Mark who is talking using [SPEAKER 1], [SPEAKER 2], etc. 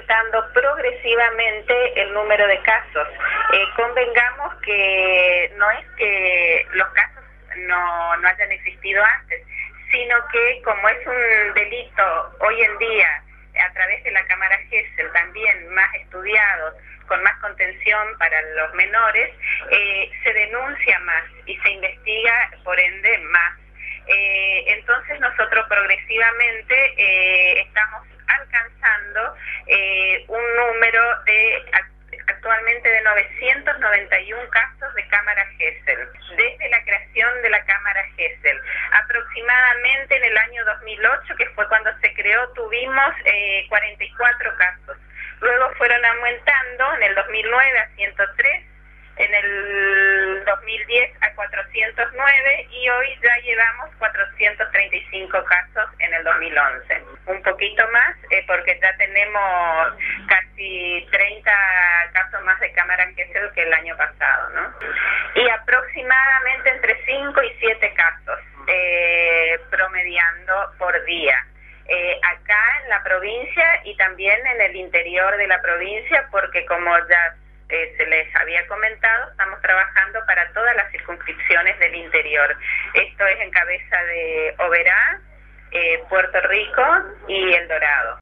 [SPEAKER 1] aumentando progresivamente el número de casos. Convengamos que no es que los casos no hayan existido antes, sino que como es un delito hoy en día a través de la cámara Gesell también más estudiado, con más contención para los menores, se denuncia más y se investiga por ende más. Entonces nosotros progresivamente estamos alcanzando un número actualmente de 991 casos de cámara Gesell, desde la creación de la cámara Gesell. Aproximadamente en el año 2008, que fue cuando se creó, tuvimos 44 casos. Luego fueron aumentando en el 2009 a 103, en el 2010 a 409 y hoy ya llevamos 435 casos en el 2011. Un poquito más porque ya tenemos casi 30 casos más de cámara Gesell que el año pasado, ¿no? Y aproximadamente entre 5 y 7 casos promediando por día. Acá en la provincia y también en el interior de la provincia, porque como ya se les había comentado, estamos trabajando para todas las circunscripciones del interior. Esto es en cabeza de Oberá, Puerto Rico y El Dorado.